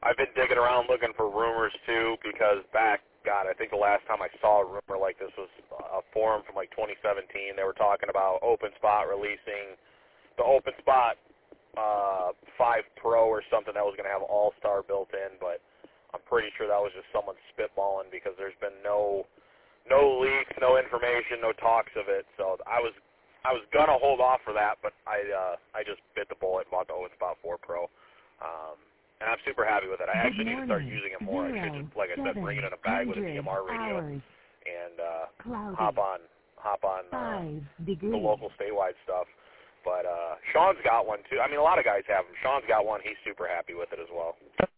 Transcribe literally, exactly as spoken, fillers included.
I've been digging around looking for rumors too, because back, God, I think the last time I saw a rumor like this was a forum from like twenty seventeen. They were talking about Open Spot releasing the Open Spot uh, five Pro or something that was going to have All-Star built in, but I'm pretty sure that was just someone spitballing because there's been no no leaks, no information, no talks of it. So I was I was gonna hold off for that, but I uh, I just bit the bullet and bought the Open Spot four Pro. Um, And I'm super happy with it. I actually need to start using it more. I should just, like I said, bring it in a bag with a D M R radio hours. and uh, Cloudy. hop on hop on uh, Five the degrees. local statewide stuff. But uh, Sean's got one too. I mean, a lot of guys have them. Sean's got one. He's super happy with it as well.